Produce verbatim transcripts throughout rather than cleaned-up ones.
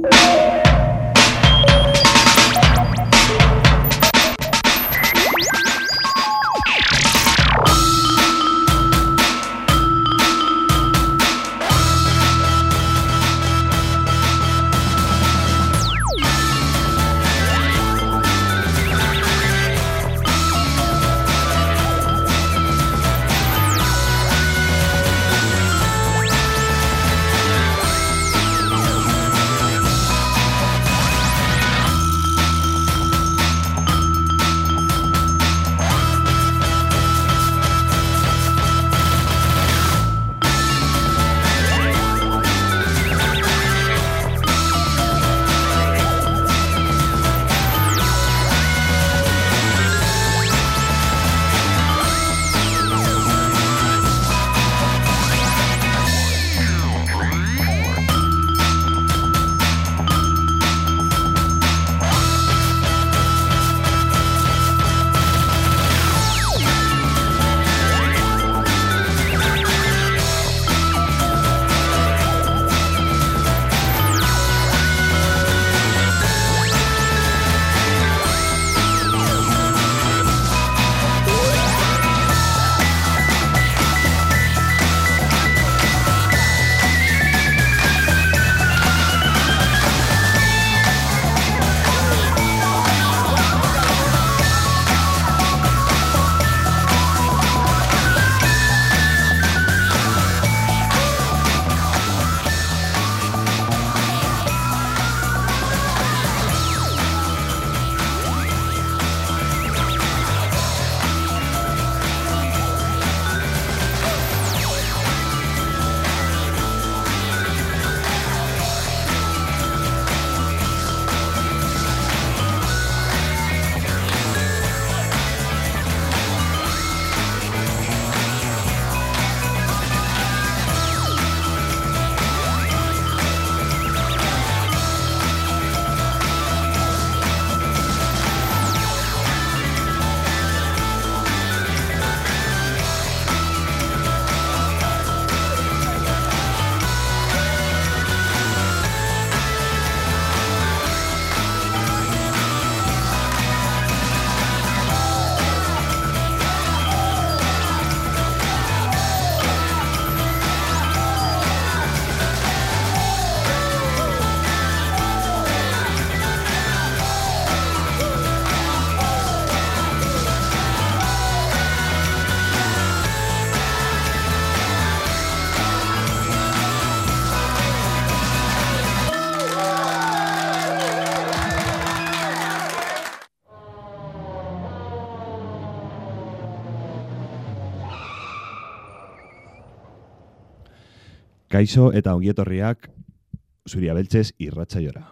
Kaixo eta ongietorriak Zuria Beltzez irratsaiora.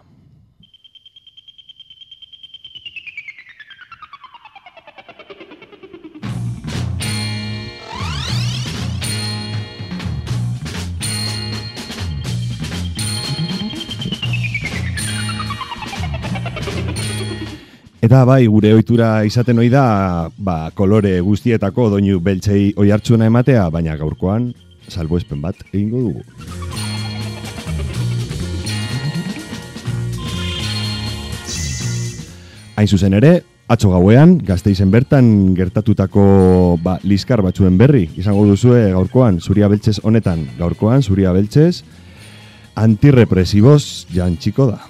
Eta bai, gure ohitura izaten ohi da, ba, kolore guztietako doinu beltzei oihartzuna ematea, baina gaurkoan salbuespen bat egingo dugu. Hain zuzen ere, atzo gauean, Gasteizen bertan gertatutako ba, liskar batzuen berri izango duzue gaurkoan, Zuria Beltzez honetan, gaurkoan Zuria Beltzez antirrepresiboz jantxiko da.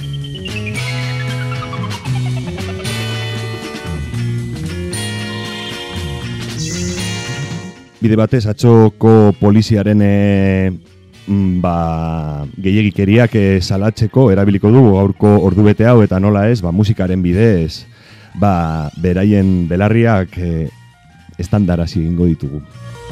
Bide batez, atxoko poliziaren e, ba, gehiegikeriak e, salatzeko erabiliko dugu gaurko ordubete hau eta nola ez, ba, musikaren bidez, ba, beraien belarriak e, estandarazi egingo ditugu.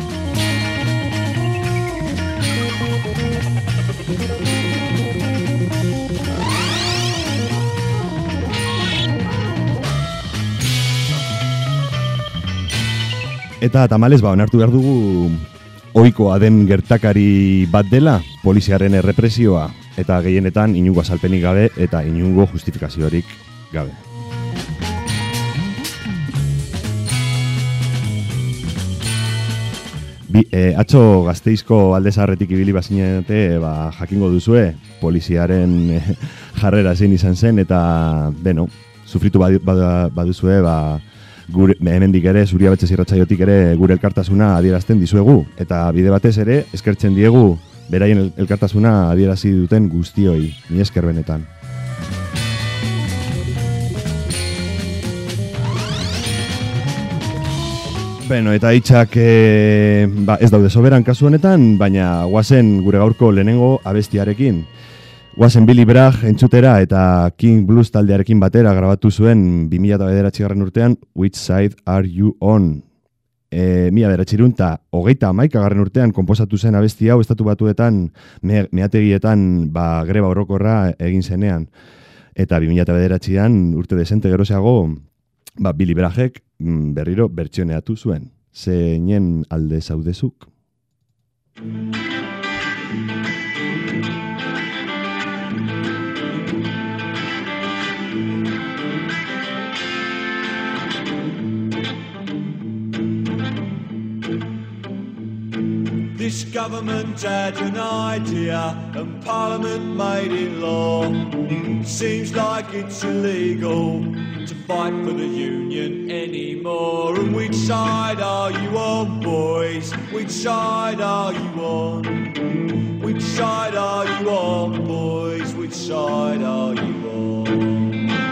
Eta tamalez, ba, onartu behar dugu ohikoa den gertakari bat dela, poliziaren errepresioa, eta gehienetan inungo azalpenik gabe eta inungo justifikaziorik gabe. Bi, e, atzo Gasteizko alde zaharretik ibili bazinete, ba, jakingo duzue, poliziaren e, jarrera zein izan zen, eta, beno, sufritu badu, badu, baduzue, ba, gure, hemendik ere, Zuria Betxez irratsaiotik ere, gure elkartasuna adierazten dizuegu. Eta bide batez ere, eskertzen diegu, beraien el, elkartasuna adierazi duten guztioi, ni esker benetan. Beno, eta hitzak e, ba, ez daude soberan kasu honetan, baina guazen gure gaurko lehenengo abestiarekin. Guazen Billy Bragg entzutera eta King Blues taldearekin batera grabatu zuen bi mila bederatzigarren urtean Which Side Are You On? E, mila bederatziehun eta hogeita hamaikagarren urtean konposatu zen abesti hau estatu batuetan me, meategietan ba, greba orokorra egin zenean. Eta bi mila bederatzian urte desente gerozeago ba, Billy Braggek berriro bertsioneatu zuen. Zeinen alde zaudezuk? This government had an idea and Parliament made it law. Seems like it's illegal to fight for the union anymore. And which side are you on, boys? Which side are you on? Which side are you on, boys? Which side are you on?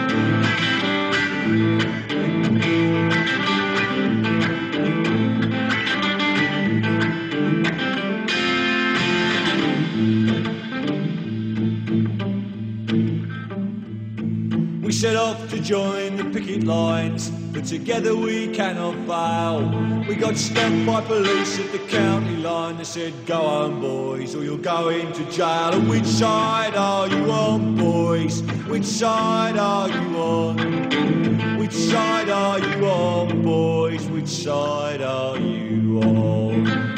We set off to join the picket lines, but together we cannot fail. We got stopped by police at the county line. They said, go home, boys, or you'll go into jail. And which side are you on, boys? Which side are you on? Which side are you on, boys? Which side are you on?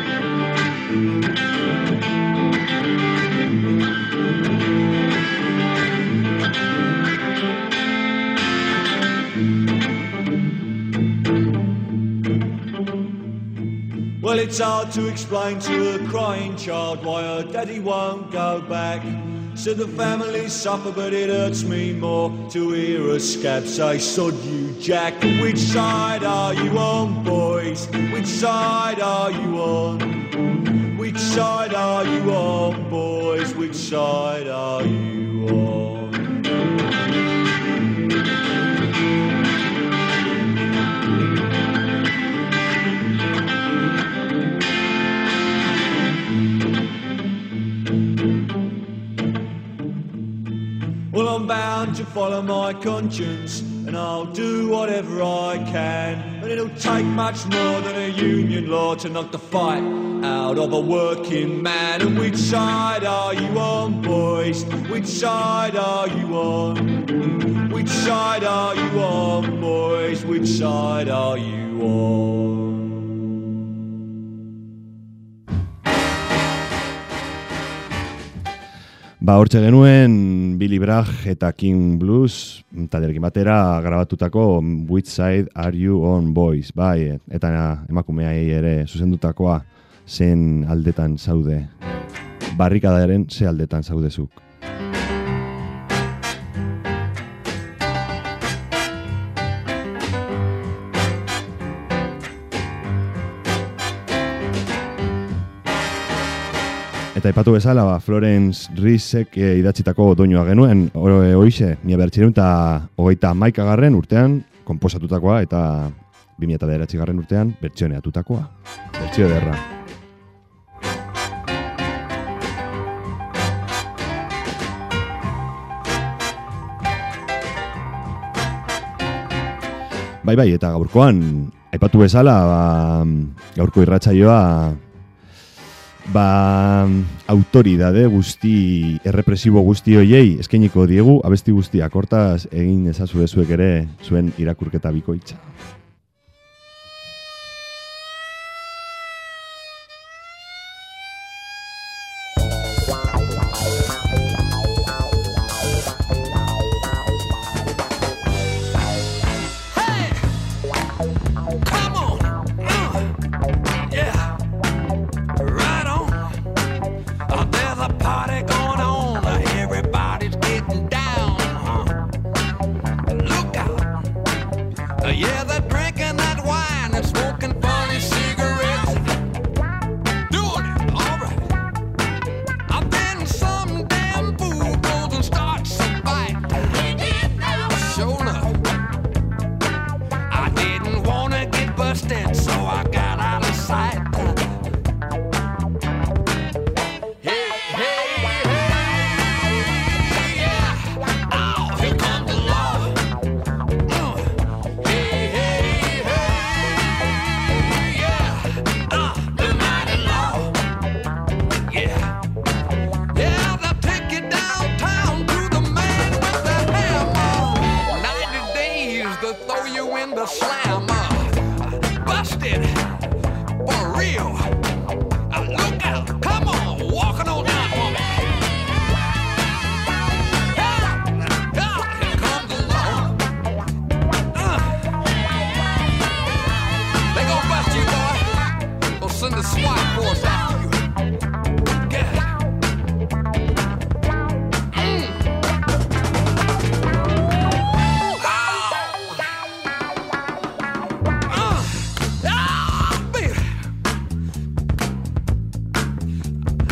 Well, it's hard to explain to a crying child why her daddy won't go back. So the family suffer, but it hurts me more to hear a scab say, sod you, Jack. And which side are you on, boys? Which side are you on? Which side are you on, boys? Which side are you on? Well, I'm bound to follow my conscience, and I'll do whatever I can. And it'll take much more than a union law to knock the fight out of a working man. And which side are you on, boys? Which side are you on? Which side are you on, boys? Which side are you on? Ba, hortxe genuen Billy Bragg eta King Blues talderekin batera grabatutako Which Side Are You On, Boys, bai, eta emakumeai ere zuzendutakoa zen aldetan zaude. Barrikadaren ze aldetan zaudezuk. Eta ipatu bezala, ba, Florence Reesek e, idatzitako doinua genuen, horixe, mila bederatziehun eta hogeita hamaikagarren urtean konposatutakoa eta bi mila bederatzigarren urtean bertsioneatutakoa. Bertsio ederra. Bai, bai, eta gaurkoan, aipatu bezala, ba, gaurko irratsaioa ba, autoridade guzti, errepresibo guzti hoiei eskainiko diegu abesti guztiak, hortaz egin ezazue zuek ere zuen irakurketa bikoitza. Hey! Come on! Uh, yeah!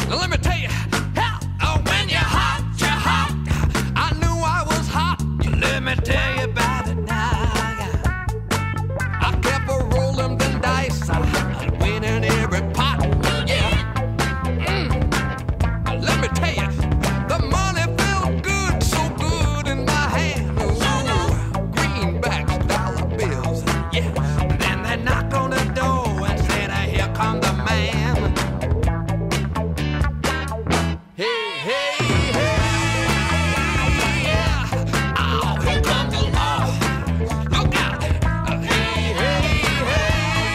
Let me tell you, hell, oh, when you're hot, you're hot. I knew I was hot. Let me tell you about it now. I kept a rolling the dice. I win in every pot. Yeah. Mm. Let me tell you, the money felt good, so good in my hand. Ooh, greenbacks, dollar bills. Yeah. Then they knock on the door and said, here come the man. Hey, hey, hey, yeah. Oh, here comes the law. Look out. Hey, hey, hey,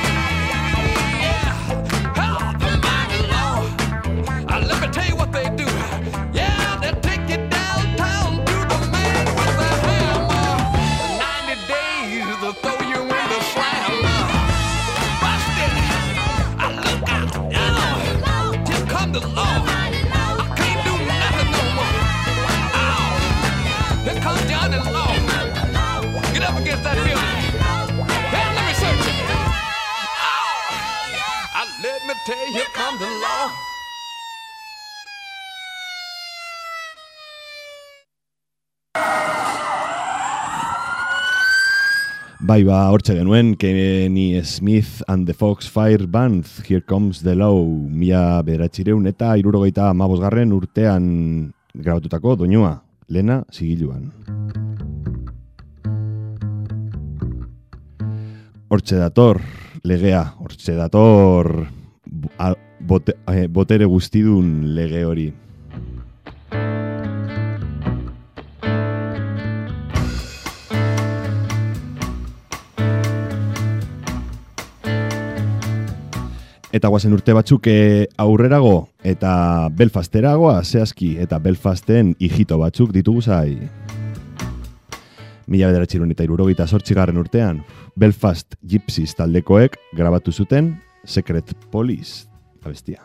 yeah. Oh, the mighty law. Uh, let me tell you what they do. Yeah, they take you downtown to the man with the hammer. ninety days to throw you in the slammer. Bust it. I look out. Oh, here come the law. Here comes Johnny Law. Get up against that building. Hey, let me search it. Oh, I, let me tell you, here comes the law. Bai, ba, hortxe genuen, Kenny Smith and the Foxfire Band, Here Comes the Law, mila bederatzireun eta hirurogeita hamabosgarren urtean grabatutako doinua, Lena Zigiluan. Hortxe dator, legea, hortxe dator a, bote, eh, botere guztidun lege hori. Eta guazen urte batzuk aurrerago eta Belfasteragoa zehazki eta Belfasten hijito batzuk ditugu zai. Mila bederatziehun eta hirurogeita zortzigarren urtean Belfast Gypsies taldekoek grabatu zuten Secret Police abestia.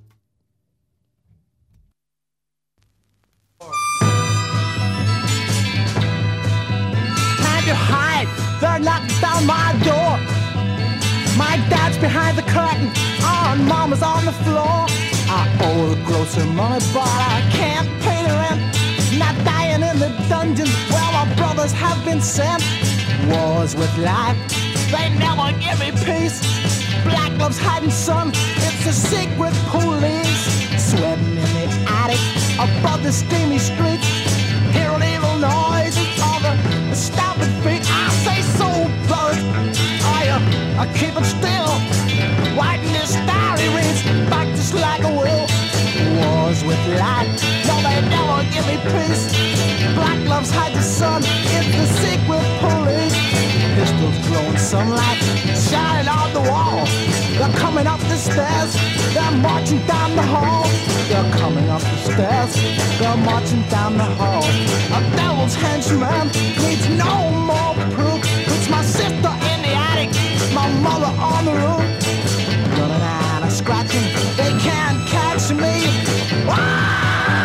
Time to hide, they're knocking down my door. My dad's behind the curtain, oh, and mama's on the floor. I owe the grocer money, but I can't pay the rent. Not dying in the dungeons where my brothers have been sent. Wars with life, they never give me peace. Black gloves hiding sun, it's a secret police. Sweating in the attic, above the steamy streets. Hear an evil noise, all the stomping feet. I say so, blood. I keep it still, writing this diary reads back just like a will. Wars with light, no they never give me peace. Black gloves hide the sun, it's the secret police. Pistols glowing sunlight, shining on the wall. They're coming up the stairs, they're marching down the hall. They're coming up the stairs, they're marching down the hall. A devil's henchman needs no more proof. It's my sister in the attic, my mother on the roof. Running out of scratching, they can't catch me. Ah!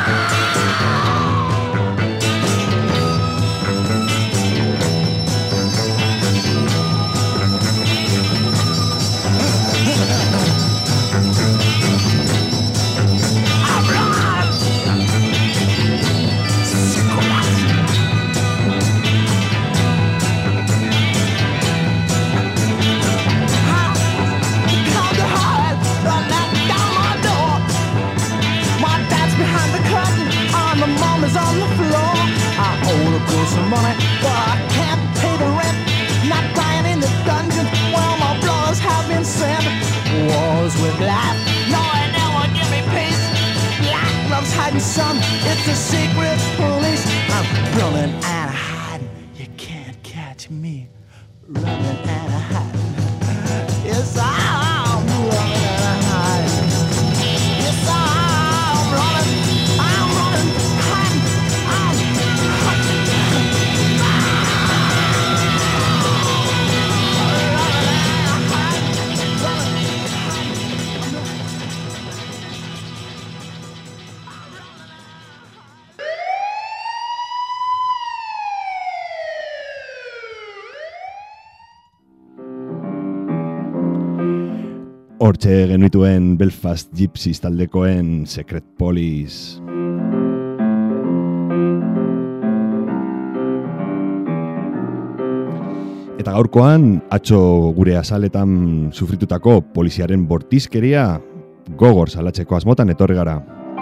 Some money, but I can't pay the rent. Not dying in the dungeon where my brothers have been sent. Wars with life, no, they never give me peace. Black gloves hiding sun, it's a secret police. I'm running and hiding, you can't catch me. Running and hiding, yes I'm running and hiding. Yes I'm running, I'm running, hiding, I'm hiding. Hortxe genituen Belfast Gypsies taldekoen Secret Police. Eta gaurkoan, atzo gure azaletan sufritutako poliziaren bortizkeria gogor salatzeko asmotan etorri gara.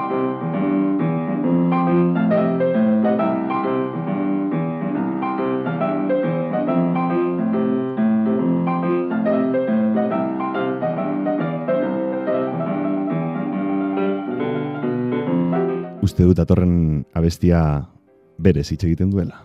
Uste dut atorren abestia berez hitz egiten duela.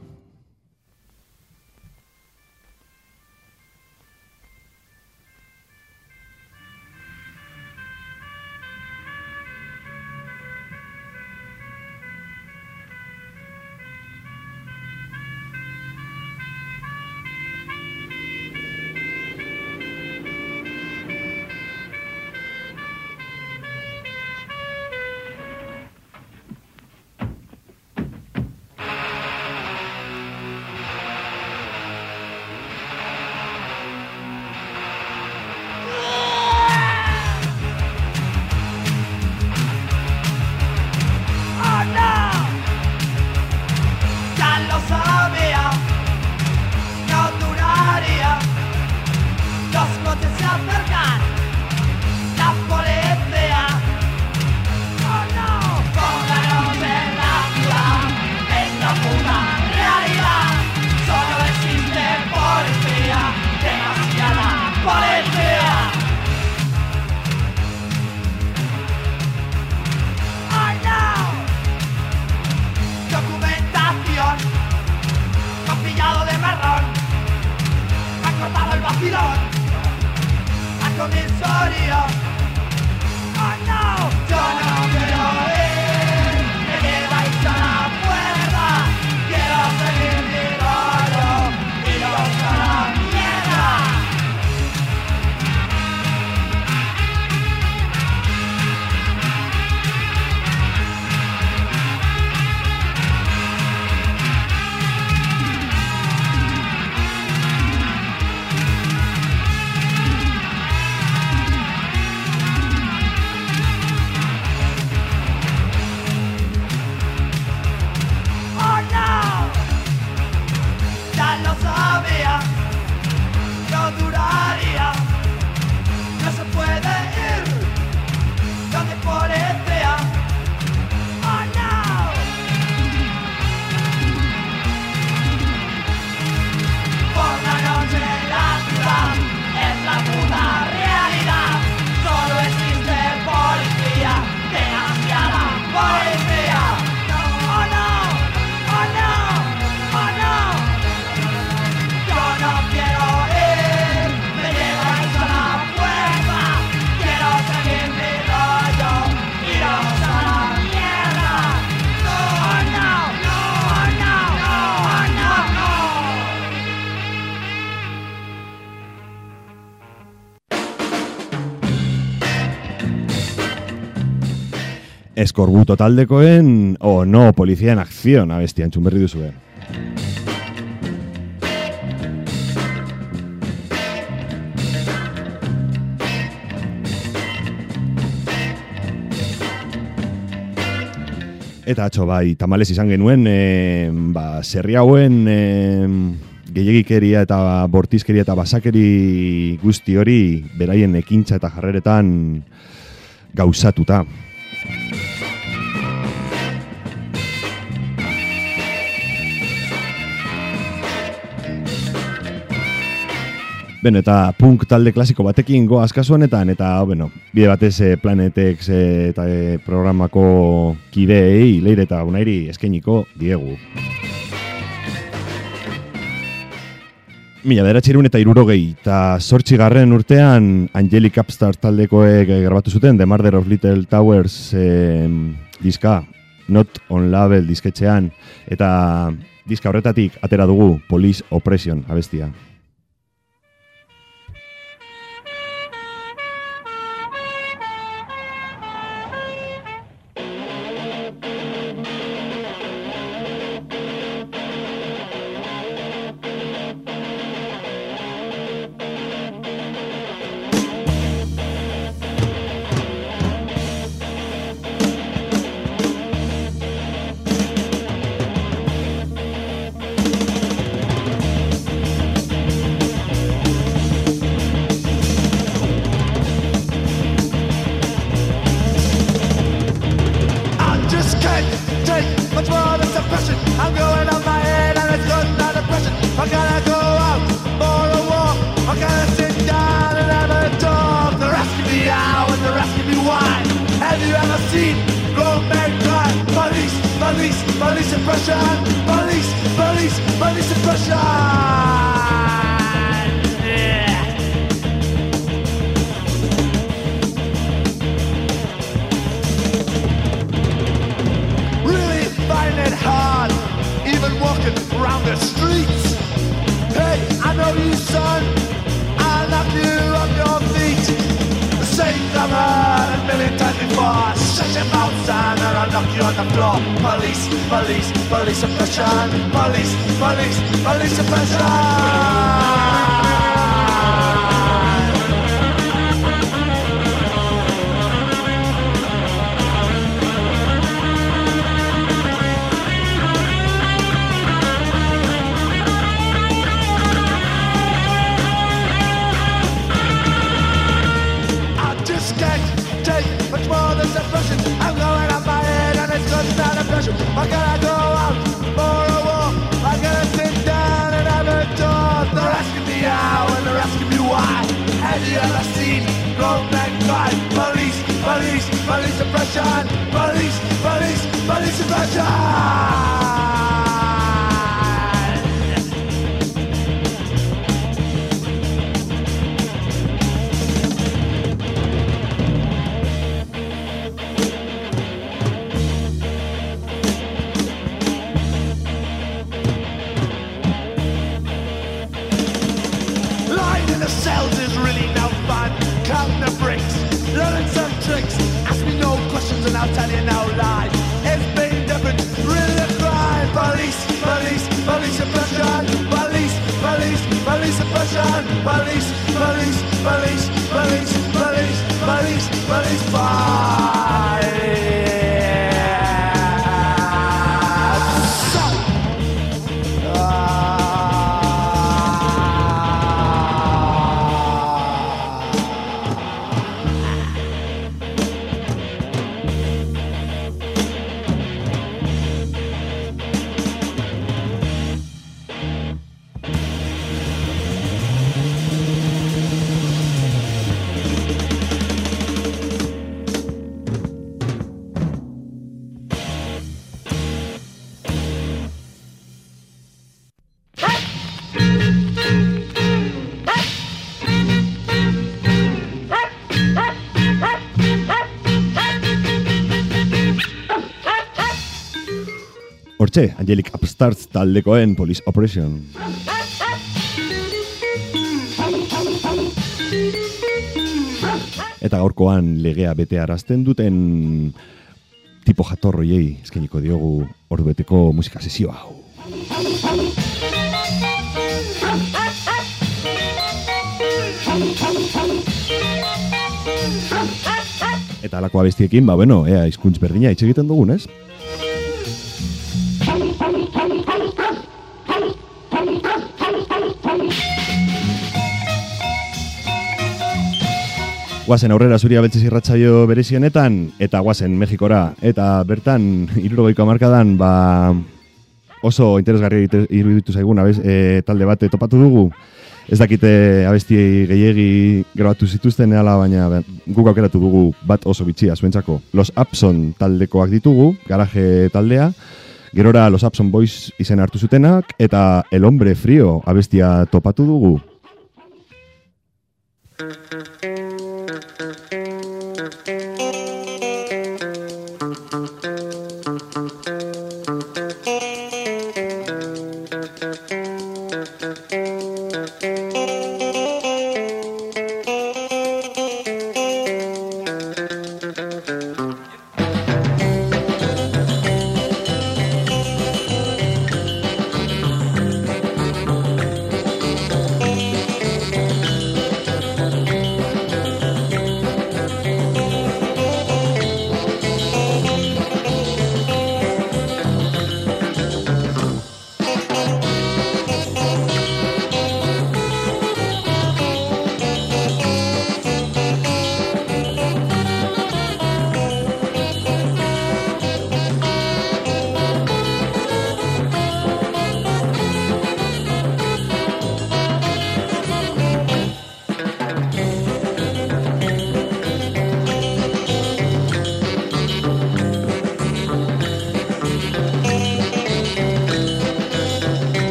Eskorbuto taldekoen o no, Policía en Acción abestia entzun berri duzue. Eta atzo bai, tamalez izan genuen, e, ba, serri hauen e, gehiagikeria eta bortizkeria eta basakeri guzti hori beraien ekintza eta jarreretan gauzatuta. Beno, eta punk talde klasiko batekin goaz kasu honetan, eta, bueno, bide batez e, Planetex e, eta e, programako kideei, leire eta unairi eskainiko diegu. Mila bederatziehun eta hirurogei eta zortzigarren urtean Angelic Upstart taldekoek grabatu zuten The Murder of Little Towers e, diska, Not on Label disketxean, eta diska horretatik atera dugu Police Oppression abestia. suppression. Police, police, police suppression. Yeah. Really find it hard, even walking around the streets. Hey, I know you, son. I'll knock you off your feet. The same number a million times before. Shut your mouth, son, and I'll knock you on the floor. Police, police, police suppression. Police, police, police suppression. Much more than suppression. I'm going up my head and it's just not a pressure. I gotta go out for a walk. I gotta sit down and have a talk. They're asking me how and they're asking me why. Have you ever seen grown men cry? Police, police, police suppression. Police, police, police suppression. Cells is really no fun. Count the bricks, learn some tricks. Ask me no questions and I'll tell you no lies. It's been different, really a crime. Police, police, police suppression. Police, police, police suppression. Police, police, police, police, police, police, police, police. Hortxe, Angelic Upstarts taldekoen Police Operation. Eta gaurkoan legea bete arazten duten tipo jatorroiei eskainiko diogu ordubeteko musika sesio hau. Eta alako abestiekin, ba bueno, ea hizkuntz berdina hitz egiten dugun, ez? Guazen aurrera zuria beltzez irratsaio berezienetan, eta guazen Mexikora, eta bertan, hirurogeiko hamarkadan, ba, oso interesgarri iruditu zaigun abez, e, talde bat topatu dugu. Ez dakite abesti gehiegi grabatu zituzten ala, baina guk aukeratu dugu bat oso bitxia zuentzako. Los Abson taldekoak ditugu, garaje taldea, gerora Los Abson Boys izen hartu zutenak, eta El Hombre Frío abestia topatu dugu.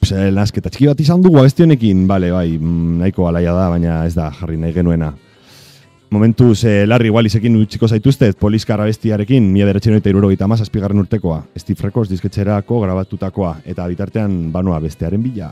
Ups, nasketa txiki bat izan dugu abesti honekin, bale, bai, nahiko alaia da, baina ez da jarri nahi genuena. Momentuz, eh, Larry Wallisekin utziko zaituztet, Poliskar abestiarekin, mila bederatziehun eta hirurogeita hamazazpigarren urtekoa, Steve Records disketxerako grabatutakoa, eta bitartean banoa bestearen bila.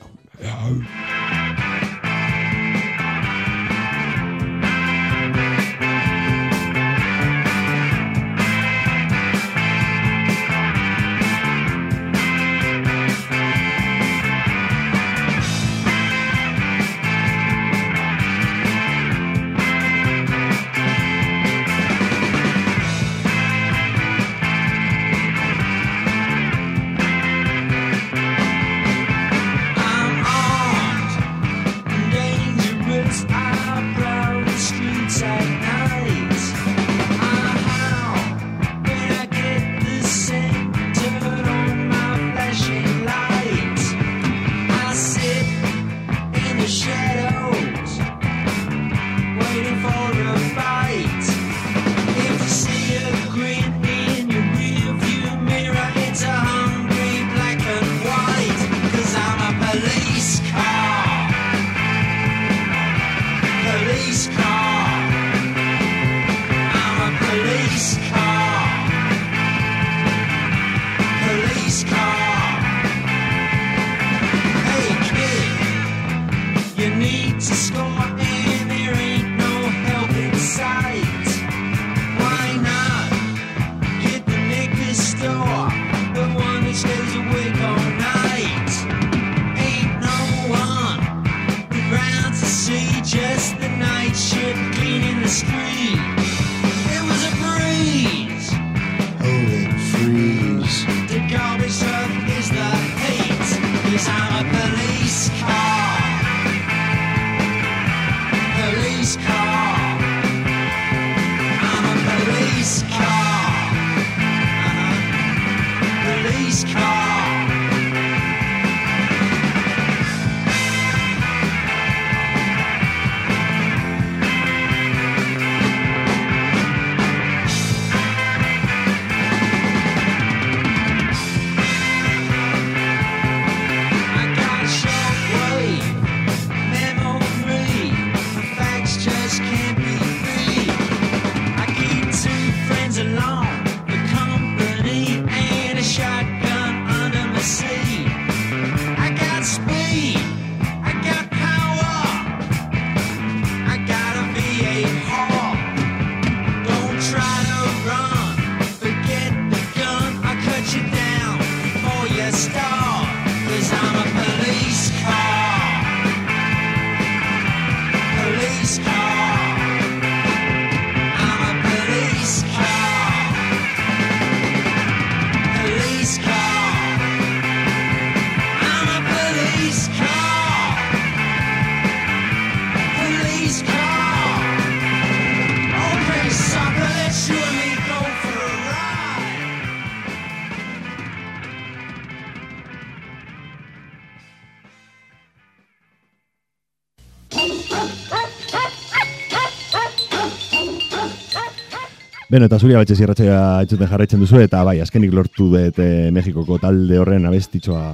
Beno, eta zuria batxe zirratxea etxuten jarraitzen duzu, eta bai, azkenik lortu dut eh, Mexikoko talde horren abestitxoa.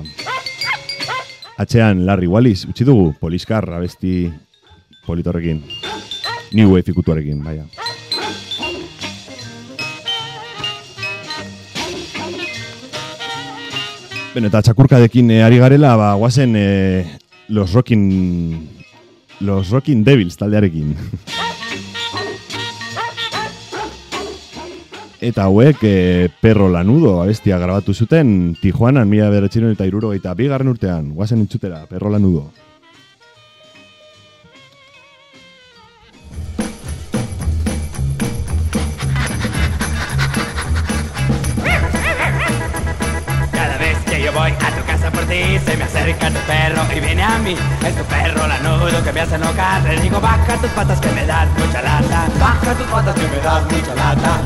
Atxean, Larry Wallis, utzi dugu, Poliskar abesti politorrekin. New Wave ikutuarekin, baina. Beno, eta txakurkadekin eh, ari garela, ba, guazen eh, los Rockin... Los Rockin Devils taldearekin. Eta hauek e, Perro Lanudo abestia grabatu zuten Tijuanan mila bederatziehun eta hirurogeita bigarren urtean. Guazen entzutera, Perro Lanudo. Cada vez que yo voy a tu casa por ti, se me acerca tu perro y viene a mí. Es tu perro lanudo que me hace enojar. Le digo, baja tus patas que me das mucha lata. Baja tus patas que me das mucha lata.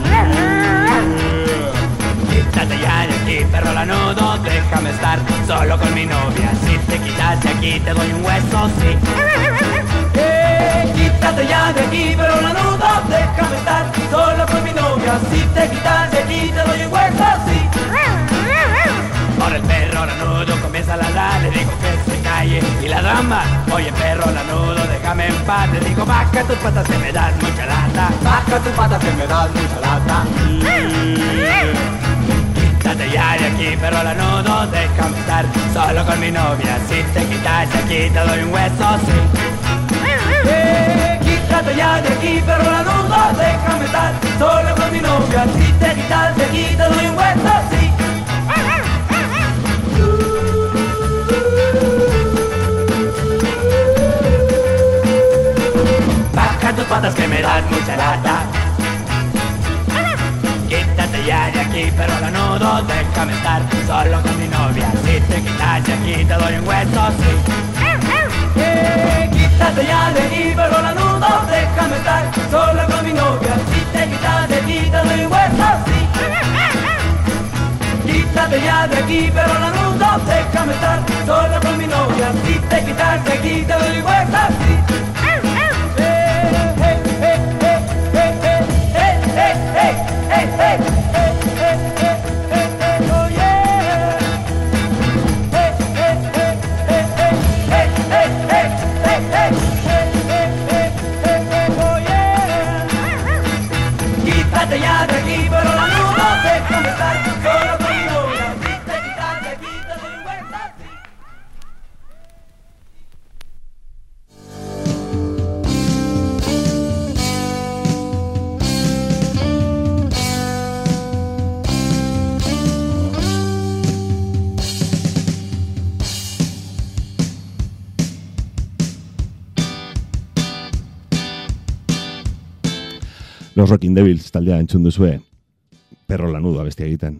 Quítate ya de aquí, perro lanudo, déjame estar solo con mi novia. Si te quitas de aquí te doy un hueso, sí. Eh, quítate ya de aquí, perro lanudo, déjame estar solo con mi novia. Si te quitas de aquí te doy un hueso, sí. Ahora el perro lanudo comienza empieza a ladrar, le digo que se calle y la dama, oye perro lanudo, déjame en paz. Le digo, baja tus patas que me das mucha lata. Baja tus patas que me das mucha lata. Quítate ya de aquí, perro lanudo, déjame estar solo con mi novia. Si te quitas de aquí te doy un hueso, sí. Eh, quítate ya de aquí, perro lanudo, déjame estar solo con mi novia. Si te quitas de aquí te doy un hueso, sí. Baja tus patas que me das mucha lata. Quítate ya de aquí, pero lanudo, déjame estar solo con mi novia. Si te quitas de aquí te doy un hueso, sí. Eh, quítate ya de aquí, pero lanudo, déjame estar solo con mi novia. Si te quitas de aquí te doy un hueso, sí. Quítate ya de aquí, pero lanudo, déjame estar solo con mi novia. Si te quitas de aquí te doy un hueso, sí. Hey, hey, hey, hey, hey, hey, hey, oh yeah. Hey, hey, hey, hey, hey, hey, hey, hey, hey, hey, hey, hey, hey, oh yeah. Quítate ya de aquí, pero la luna déjame estar solo con mi novia. Si te quitas de aquí, te doy vuelta, sí. Los Rocking Devils taldea entzun duzue, perro lanudo abestia egiten.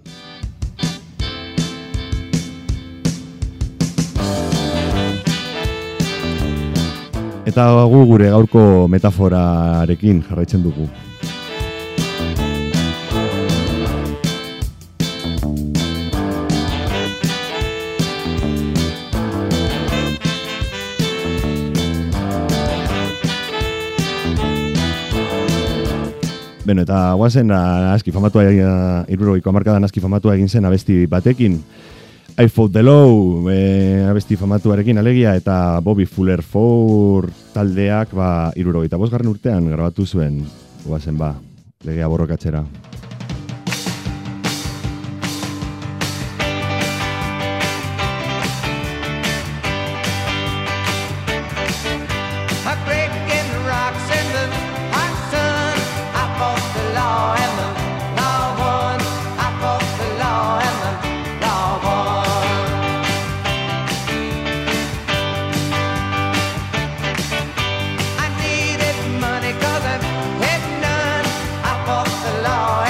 Eta gu gure gaurko metaforarekin jarraitzen dugu. Beno, eta guazen aski famatua, hirurogeiko hamarkadan aski famatua egin zen abesti batekin. I Fought the Law, e, abesti famatuarekin alegia, eta Bobby Fuller Four taldeak ba, hirurogeita bosgarren urtean grabatu zuen, guazen ba, legea borrokatzera. Law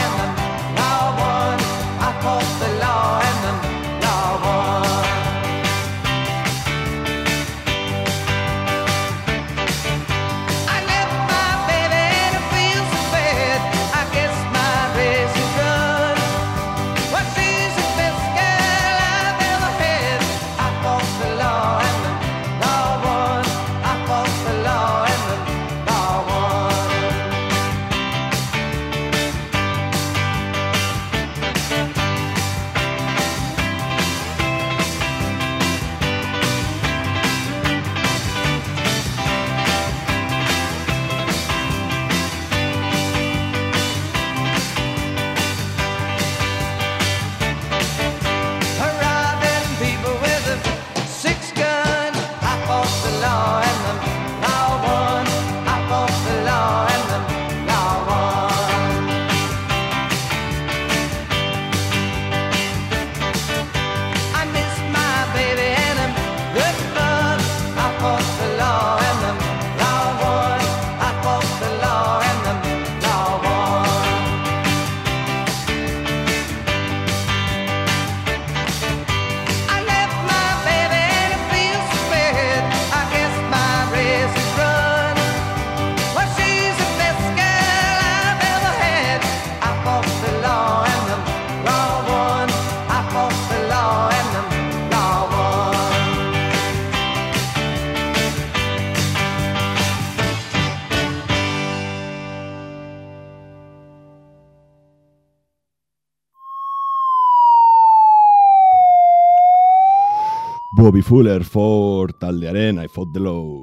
Bobby Fuller for taldearen I Fought the Law.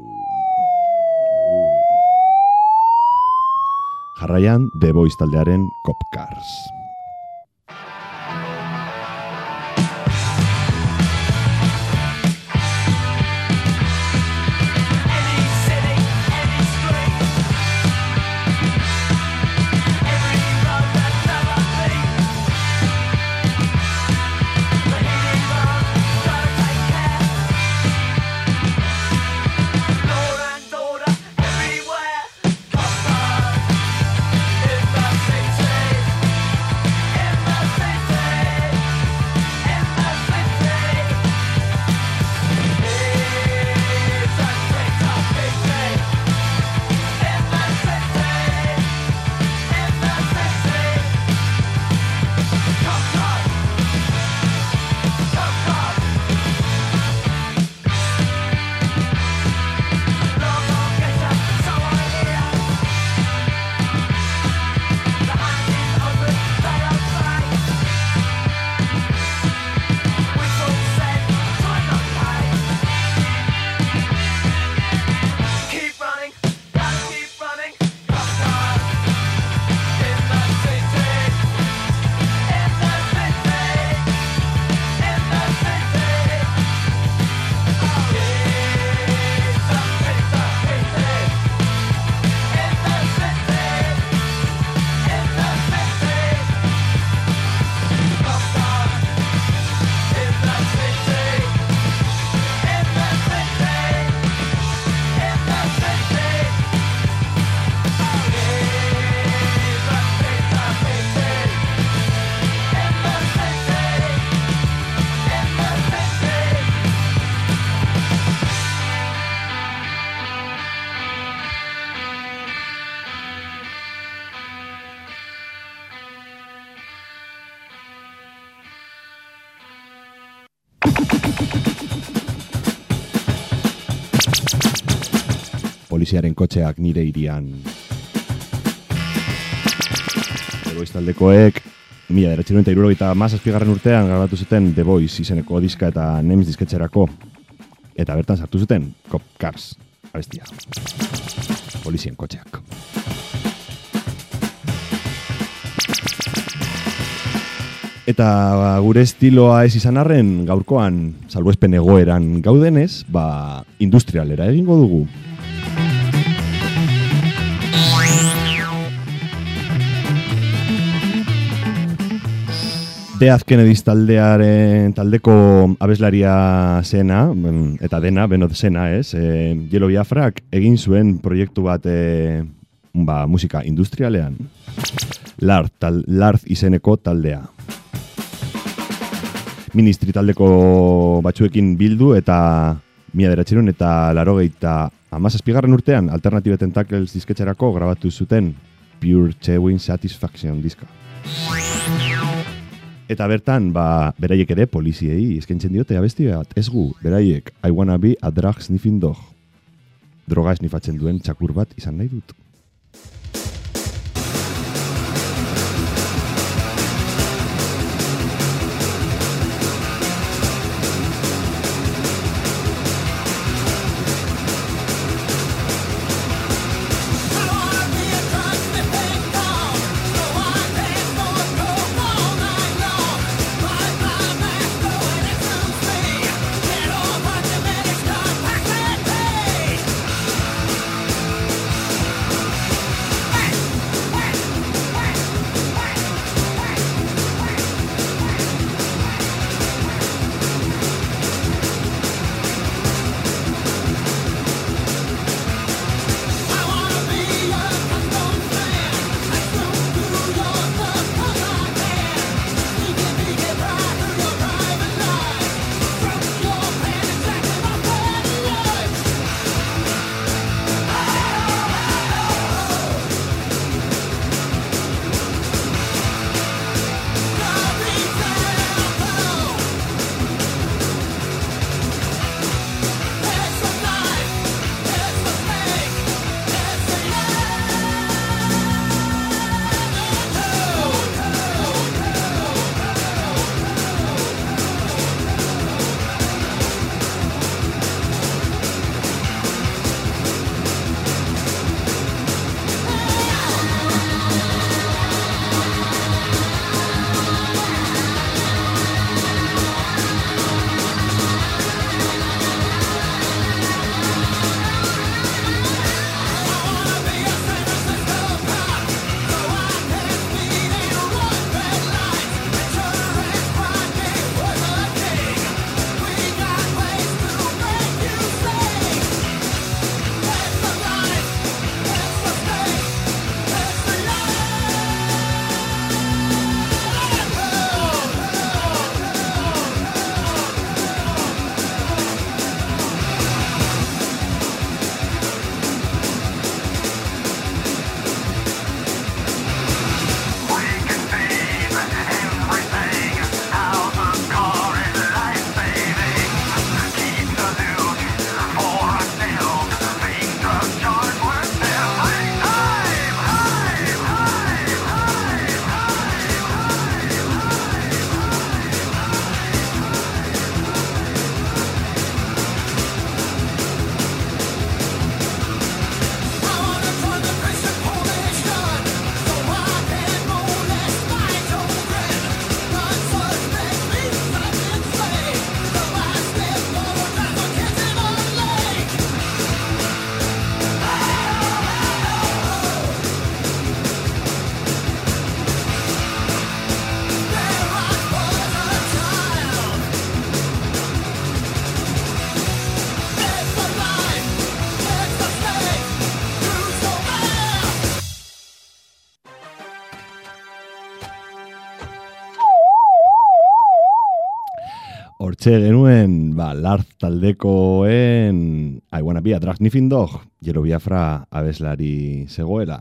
Jarraian The Boys taldearen Cop Cars. Poliziaren kotxeak nire irian. The Boys taldekoek mila bederatziehun eta hirurogeita hamazazpigarren urtean grabatu zuten The Boys izeneko diska eta Nems disketxerako. Eta bertan sartu zuten Cop Cars abestia. Polizien kotxeak. Eta gure estiloa ez izan arren gaurkoan salbuespen egoeran gaudenez, ba industrialera egingo dugu. Death Kennedys taldearen taldeko abeslaria zena, eta dena, beno zena, ez? E, Yellow Biafrak egin zuen proiektu bat e, ba, musika industrialean. Larth, tal, Larth izeneko taldea. Ministry taldeko batzuekin bildu eta mila bederatziehun eta laurogeita hamazazpigarren urtean Alternative Tentacles disketxerako grabatu zuten Pure Chewing Satisfaction diska. Eta bertan, ba, beraiek ere poliziei eskaintzen diote abesti bat, ez gu, beraiek, I wanna be a drug sniffing dog. Droga esnifatzen duen txakur bat izan nahi dut. Hey! Hortxe genuen, ba, Larz taldekoen I Wanna Be a Drug Sniffing Dog, Jero Biafra abeslari zegoela.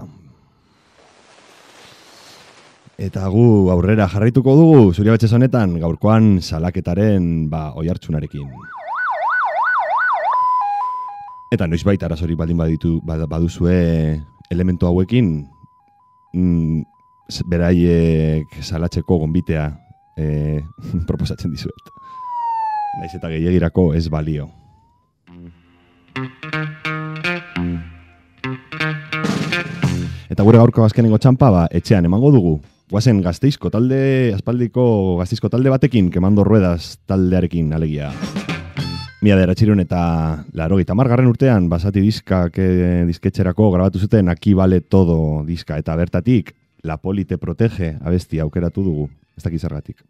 Eta gu aurrera jarraituko dugu, Zuria Batxez honetan, gaurkoan salaketaren ba, oihartzunarekin. Eta noizbait arazorik baldin baditu baduzue elementu hauekin, mm, beraiek salatzeko gonbitea e, proposatzen dizuet. Naiz eta gehiagirako ez balio. Eta gure gaurko azkenengo txampa ba, etxean emango dugu. Guazen Gasteizko talde, aspaldiko Gasteizko talde batekin, Kemando Ruedas taldearekin alegia. Mila deratxiron eta larogeita margarren urtean, basati diskak e, disketxerako grabatu zuten Aquí vale todo diska. Eta bertatik, La Poli te protege abesti aukeratu dugu. Ez dakiz zergatik.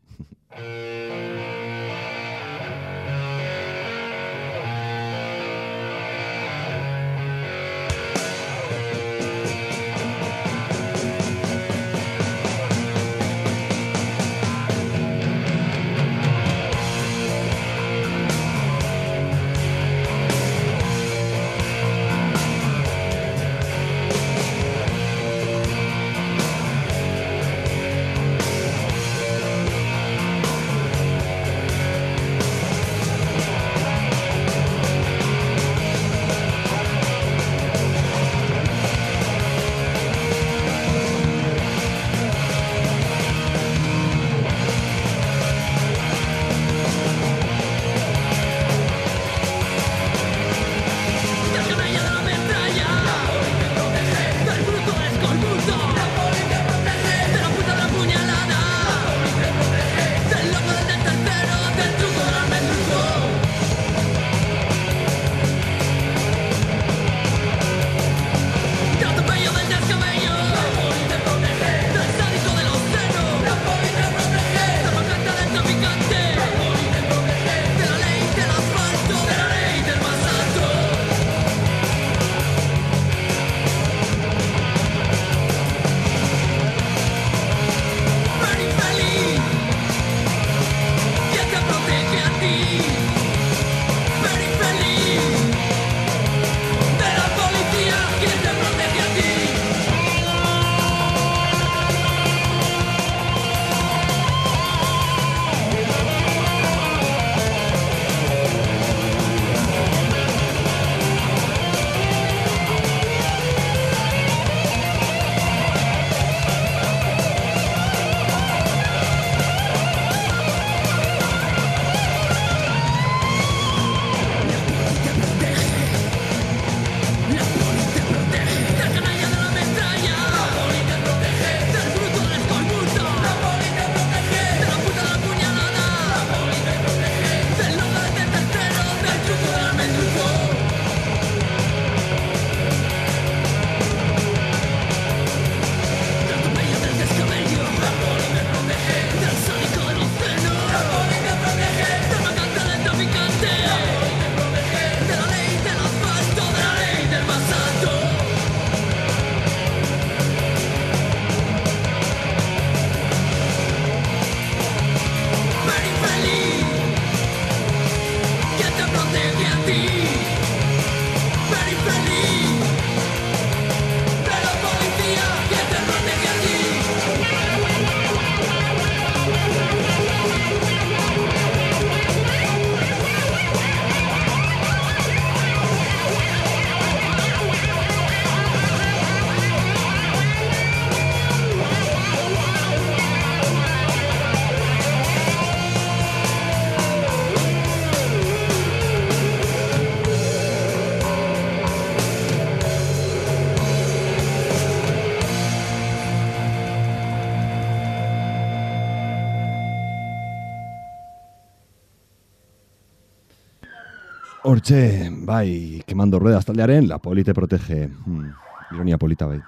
Hortxe, bai, Kemando Ruedas taldearen La Poli te protege. Hmm, ironia polita bai.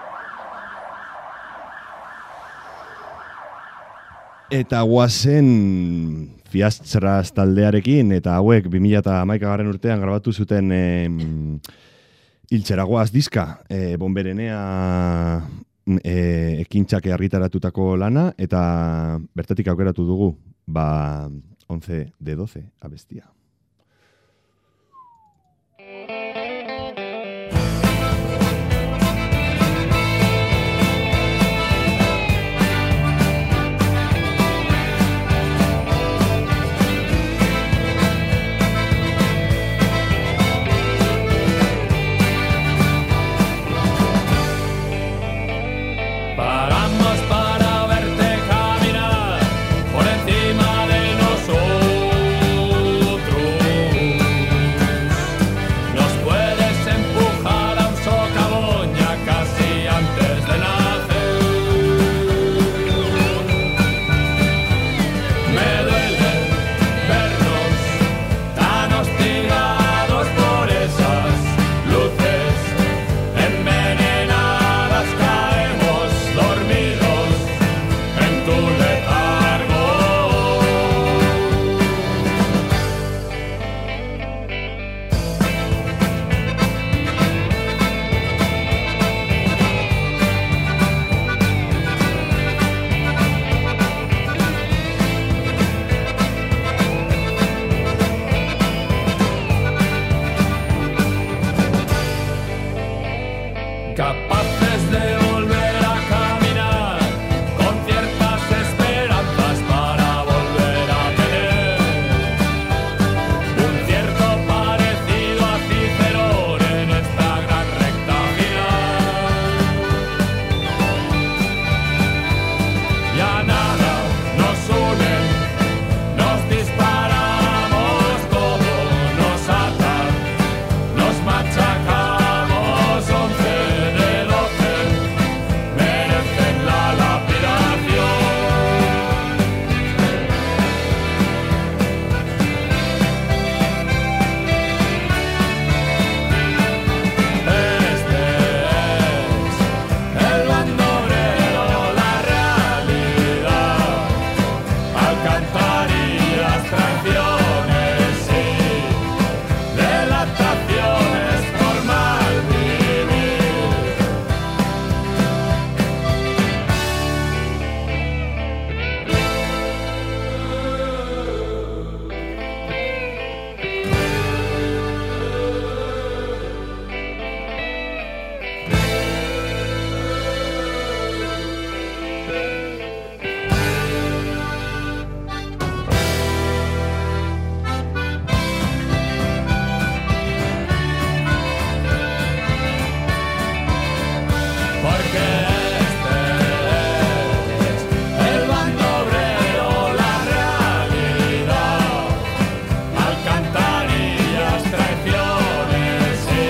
Eta guazen Fiastras taldearekin, eta hauek bi mila hamaikagarren urtean grabatu zuten eh, Iltxeragoaz diska, eh, Bonberenea eh, ekintxak argitaratutako lana, eta bertatik aukeratu dugu, ba, once de doce abestia. Paramos para verte caminar por encima de nosotros. Nos puedes empujar a un socavón ya casi antes de nacer. Me duele vernos tan hostigados por esas luces envenenadas. Caemos dormidos en tu letargo. Capaces de volver a caminar con ciertas esperanzas para volver a tener un cierto parecido a Cicerón en esta gran recta final. Ya nada nos une, nos disparamos, todo nos ata, nos machacamos. Once de doce merecen la lapidación. Este es el bando obrero, la realidad. Alcantarillas, traiciones y delataciones por mal vivir. Porque este es el bando obrero, la realidad. Alcantarillas, traiciones y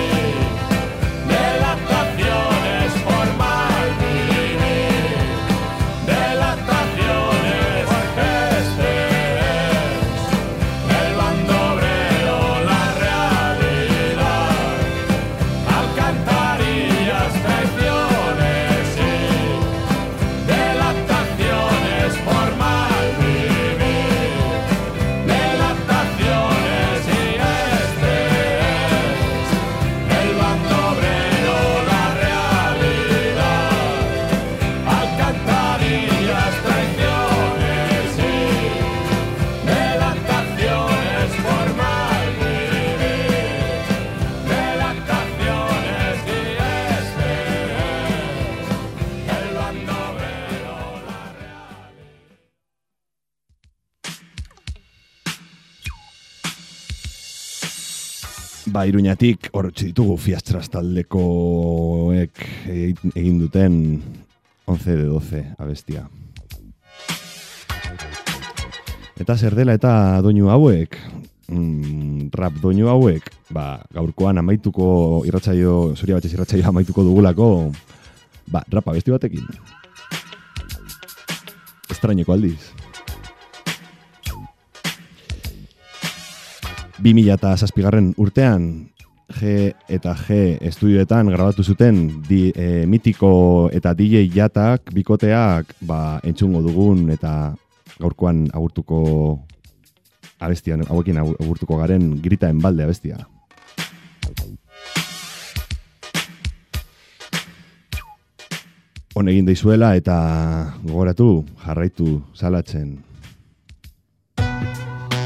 delataciones por mal vivir. Delataciones, porque este es el bando obrero, la realidad. Alcantarillas, traiciones y delataciones por mal vivir. Delataciones, y este es el bando obrero, la realidad. Alcantarillas, traiciones y delataciones por mal vivir. Delataciones, y este es el bando obrero, la realidad. Ba, Iruñatik horretxe ditugu Fiastras taldekoek egin egin duten once de doce abestia. Eta zer dela eta doinu hauek, mm, rap doinu hauek, ba, gaurkoan amaituko irratsaio, Zuria Batxez irratsaio amaituko dugulako, ba, rap abesti batekin. Estraineko aldiz. bi mila zazpigarren urtean G eta G estudioetan grabatu zuten di, e, mitiko eta D J Jatak bikoteak ba, entzungo dugun eta gaurkoan agurtuko abestian, hauekin agurtuko garen Grita en balde abestia. Hon egin daizuela eta gogoratu jarraitu salatzen.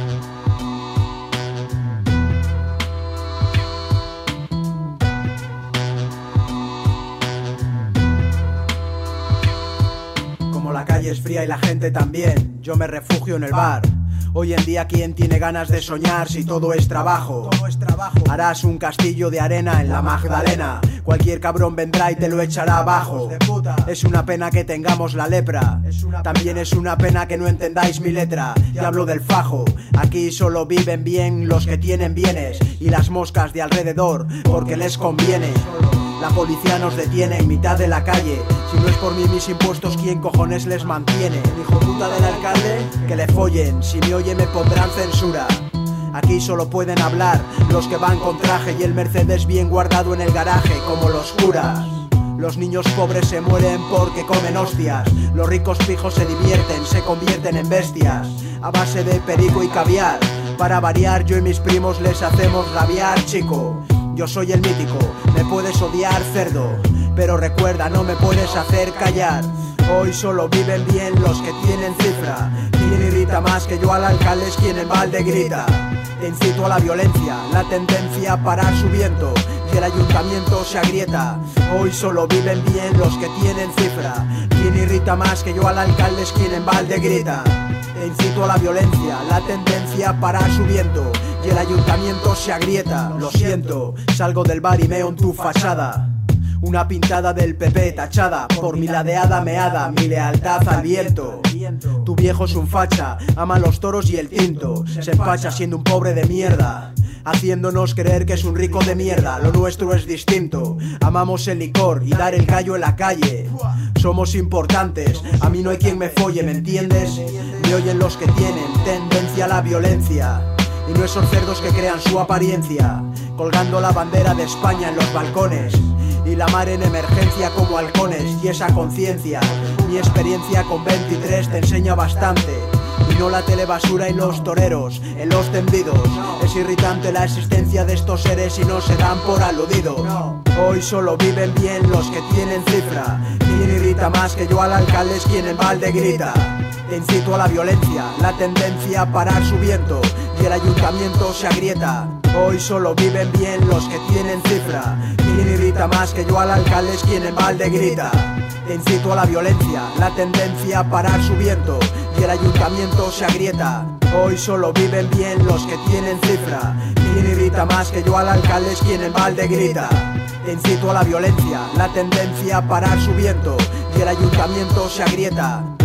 La calle es fría y la gente también, yo me refugio en el bar. Hoy en día, ¿quién tiene ganas de soñar si todo es trabajo? Todo es trabajo. Harás un castillo de arena en la Magdalena. Cualquier cabrón vendrá y te lo echará abajo. Es una pena que tengamos la lepra. También es una pena que no entendáis mi letra. Y hablo del fajo. Aquí solo viven bien los que tienen bienes y las moscas de alrededor, porque les conviene. La policía nos detiene en mitad de la calle. Si no es por mí mis impuestos, ¿quién cojones les mantiene? El hijo puta del alcalde, que le follen. Si me oye me pondrán censura. Aquí solo pueden hablar los que van con traje y el Mercedes bien guardado en el garaje, como los curas. Los niños pobres se mueren porque comen hostias. Los ricos pijos se divierten, se convierten en bestias a base de perico y caviar. Para variar, yo y mis primos les hacemos rabiar, chico. Yo soy el mítico, me puedes odiar, cerdo, pero recuerda, no me puedes hacer callar. Hoy solo viven bien los que tienen cifra. Quien irrita más que yo al alcalde es quien en balde grita. Te incito a la violencia, la tendencia a parar su viento y el ayuntamiento se agrieta. Hoy solo viven bien los que tienen cifra. Quien irrita más que yo al alcalde es quien en balde grita. Te incito a la violencia, la tendencia a parar su viento y el ayuntamiento se agrieta. Lo siento, salgo del bar y meo en tu fachada. Una pintada del P P tachada por mi ladeada meada, mi lealtad al viento. Tu viejo es un facha, ama los toros y el tinto. Se empacha siendo un pobre de mierda, haciéndonos creer que es un rico de mierda. Lo nuestro es distinto, amamos el licor y dar el callo en la calle. Somos importantes, a mí no hay quien me folle, ¿me entiendes? Me oyen los que tienen tendencia a la violencia y no esos cerdos que crean su apariencia, colgando la bandera de España en los balcones y la mar en emergencia como halcones. Y esa conciencia, mi experiencia con veintitrés te enseña bastante. Y no la telebasura y los toreros en los tendidos. Es irritante la existencia de estos seres y no se dan por aludidos. Hoy solo viven bien los que tienen cifra. Quien irrita más que yo al alcalde es quien en balde grita. Te incito a la violencia, la tendencia a parar su viento y el ayuntamiento se agrieta. Hoy solo viven bien los que tienen cifra. Quien irrita más que yo al alcalde es quien en balde grita. Te incito a la violencia, la tendencia a parar su viento y el ayuntamiento se agrieta. Hoy solo viven bien los que tienen cifra. Quien irrita más que yo al alcalde es quien en balde grita. Te incito a la violencia, la tendencia a parar su viento y el ayuntamiento se agrieta.